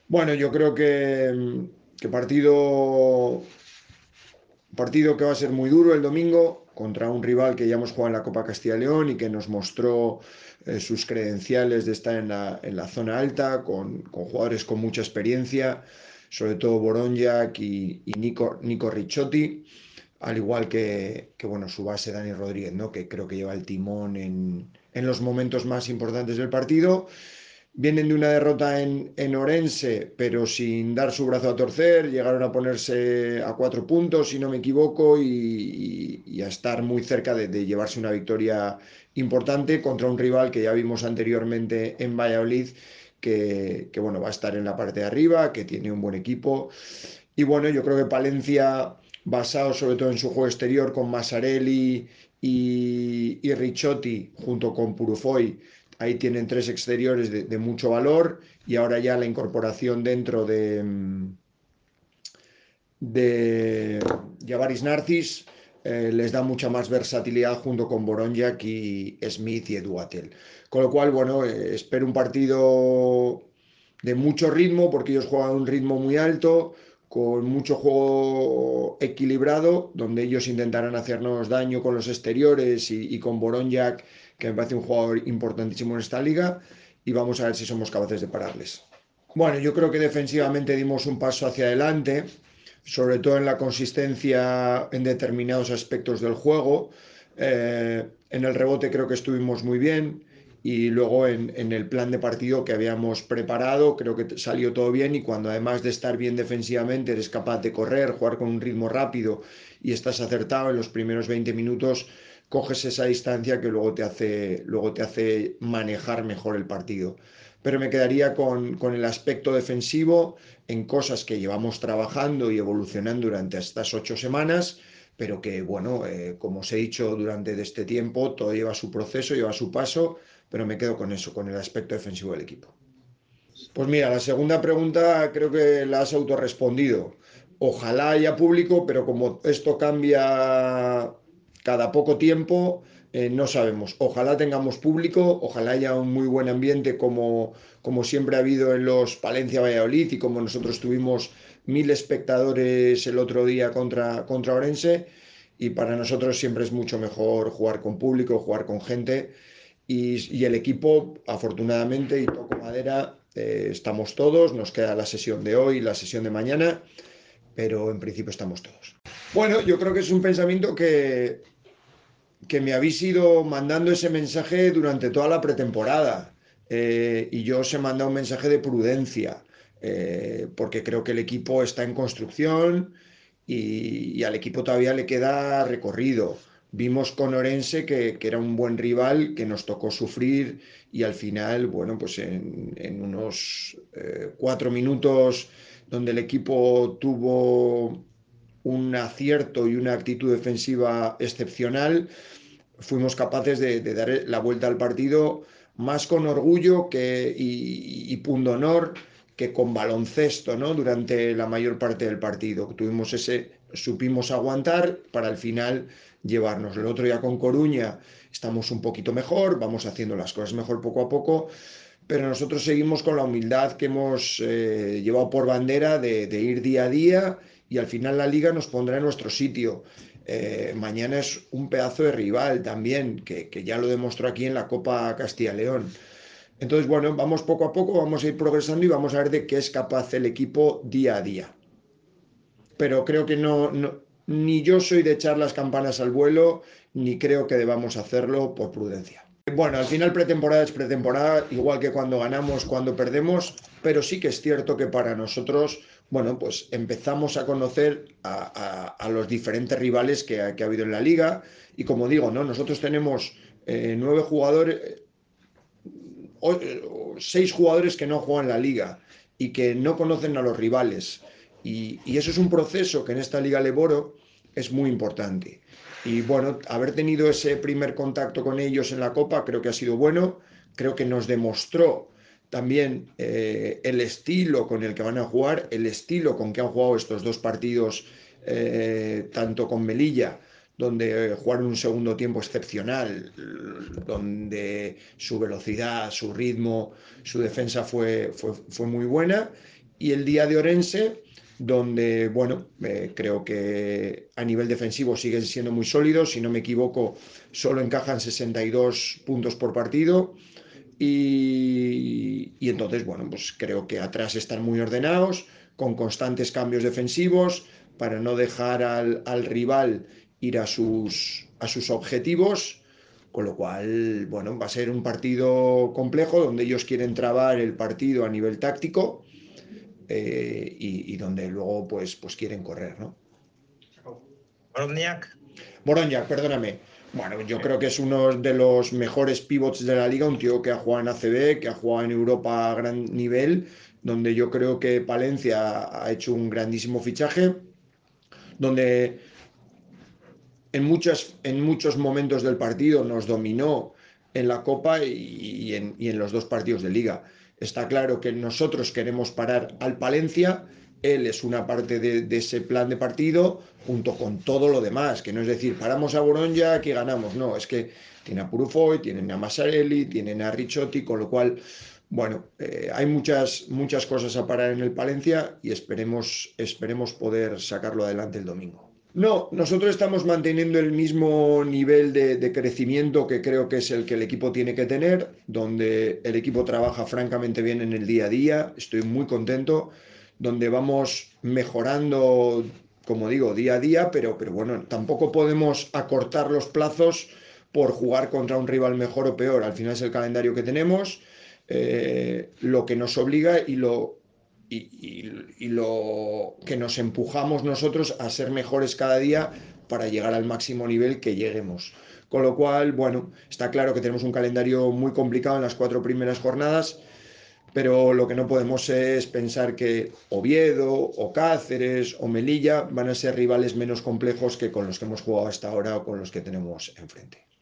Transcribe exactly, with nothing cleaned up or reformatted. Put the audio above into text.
Bueno, yo creo que, que partido, partido que va a ser muy duro el domingo contra un rival que ya hemos jugado en la Copa Castilla y León y que nos mostró eh, sus credenciales de estar en la, en la zona alta, con, con jugadores con mucha experiencia, sobre todo Boronjak y, y Nico, Nico Ricciotti, al igual que, que, bueno, su base Dani Rodríguez, ¿no? Que creo que lleva el timón en, en los momentos más importantes del partido. Vienen de una derrota en, en Orense, pero sin dar su brazo a torcer. Llegaron a ponerse a cuatro puntos, si no me equivoco, y, y- y a estar muy cerca de, de llevarse una victoria importante contra un rival que ya vimos anteriormente en Valladolid, que, que, bueno, va a estar en la parte de arriba, que tiene un buen equipo. Y bueno, yo creo que Palencia, basado sobre todo en su juego exterior con Massarelli y, y Ricciotti, junto con Purufoy, ahí tienen tres exteriores de, de mucho valor. Y ahora ya la incorporación dentro de, de Javaris Narcis eh, les da mucha más versatilidad junto con Boronjak y Smith y Eduatel. Con lo cual, bueno, eh, espero un partido de mucho ritmo, porque ellos juegan a un ritmo muy alto, con mucho juego equilibrado, donde ellos intentarán hacernos daño con los exteriores y, y con Boronjak, que me parece un jugador importantísimo en esta liga, y vamos a ver si somos capaces de pararles. Bueno, yo creo que defensivamente dimos un paso hacia adelante, sobre todo en la consistencia en determinados aspectos del juego. Eh, en el rebote creo que estuvimos muy bien, y luego en, en el plan de partido que habíamos preparado creo que salió todo bien, y cuando además de estar bien defensivamente eres capaz de correr, jugar con un ritmo rápido y estás acertado en los primeros veinte minutos, coges esa distancia que luego te hace, luego te hace manejar mejor el partido. Pero me quedaría con, con el aspecto defensivo, en cosas que llevamos trabajando y evolucionando durante estas ocho semanas, pero que, bueno, eh, como os he dicho durante este tiempo, todo lleva su proceso, lleva su paso, pero me quedo con eso, con el aspecto defensivo del equipo. Pues mira, la segunda pregunta creo que la has autorrespondido. Ojalá haya público, pero como esto cambia cada poco tiempo, eh, no sabemos. Ojalá tengamos público, ojalá haya un muy buen ambiente como, como siempre ha habido en los Palencia Valladolid, y como nosotros tuvimos mil espectadores el otro día contra, contra Orense. Y para nosotros siempre es mucho mejor jugar con público, jugar con gente. Y, y el equipo, afortunadamente, y toco madera, eh, estamos todos. Nos queda la sesión de hoy, la sesión de mañana, pero en principio estamos todos. Bueno, yo creo que es un pensamiento que, que me habéis ido mandando ese mensaje durante toda la pretemporada. Eh, y yo os he mandado un mensaje de prudencia, eh, porque creo que el equipo está en construcción, y, y al equipo todavía le queda recorrido. Vimos con Orense que, que era un buen rival, que nos tocó sufrir, y al final, bueno, pues en, en unos eh, cuatro minutos donde el equipo tuvo un acierto y una actitud defensiva excepcional, fuimos capaces de, de dar la vuelta al partido más con orgullo que, y, y pundonor, que con baloncesto, ¿no? Durante la mayor parte del partido. Tuvimos ese, supimos aguantar para al final llevarnos. El otro día con Coruña estamos un poquito mejor, vamos haciendo las cosas mejor poco a poco, pero nosotros seguimos con la humildad que hemos eh, llevado por bandera de, de ir día a día, y al final la liga nos pondrá en nuestro sitio. Eh, mañana es un pedazo de rival también, que, que, ya lo demostró aquí en la Copa Castilla y León. Entonces, bueno, vamos poco a poco, vamos a ir progresando y vamos a ver de qué es capaz el equipo día a día. Pero creo que no, no ni yo soy de echar las campanas al vuelo, ni creo que debamos hacerlo por prudencia. Bueno, al final pretemporada es pretemporada, igual que cuando ganamos, cuando perdemos, pero sí que es cierto que para nosotros, bueno, pues empezamos a conocer a, a, a los diferentes rivales que ha, que ha, habido en la liga. Y como digo, ¿no? Nosotros tenemos eh, nueve jugadores, o, o, seis jugadores que no juegan la liga y que no conocen a los rivales. Y, y eso es un proceso que en esta liga Leboro es muy importante. Y bueno, haber tenido ese primer contacto con ellos en la Copa creo que ha sido bueno. Creo que nos demostró también eh, el estilo con el que van a jugar, el estilo con que han jugado estos dos partidos, eh, tanto con Melilla, donde jugaron un segundo tiempo excepcional, donde su velocidad, su ritmo, su defensa fue, fue, fue muy buena. y el día de Orense, donde, bueno, eh, creo que a nivel defensivo siguen siendo muy sólidos. Si no me equivoco, solo encajan sesenta y dos puntos por partido. Y, y entonces, bueno, pues creo que atrás están muy ordenados, con constantes cambios defensivos, para no dejar al, al rival ir a sus, a sus objetivos. Con lo cual, bueno, va a ser un partido complejo donde ellos quieren trabar el partido a nivel táctico, eh, y, y, donde luego pues, pues quieren correr, ¿no? Boroniak. Boronjak, perdóname. Bueno, yo creo que es uno de los mejores pivots de la liga, un tío que ha jugado en A C B, que ha jugado en Europa a gran nivel, donde yo creo que Palencia ha hecho un grandísimo fichaje, donde en, muchas, en muchos momentos del partido nos dominó en la Copa y, y, en, y en los dos partidos de liga. Está claro que nosotros queremos parar al Palencia, él es una parte de, de, ese plan de partido, junto con todo lo demás, que no es decir, paramos a Boronja que ganamos, no, es que tiene a Purufoy, tienen a Massarelli, tienen a Ricciotti, con lo cual, bueno, eh, hay muchas, muchas cosas a parar en el Palencia y esperemos, esperemos poder sacarlo adelante el domingo. No, nosotros estamos manteniendo el mismo nivel de, de, crecimiento que creo que es el que el equipo tiene que tener, donde el equipo trabaja francamente bien en el día a día, estoy muy contento, donde vamos mejorando, como digo, día a día, pero, pero bueno, tampoco podemos acortar los plazos por jugar contra un rival mejor o peor, al final es el calendario que tenemos, eh, lo que nos obliga y lo, y, y, y lo que nos empujamos nosotros a ser mejores cada día para llegar al máximo nivel que lleguemos. Con lo cual, bueno, está claro que tenemos un calendario muy complicado en las cuatro primeras jornadas, pero lo que no podemos es pensar que Oviedo o Cáceres o Melilla van a ser rivales menos complejos que con los que hemos jugado hasta ahora o con los que tenemos enfrente.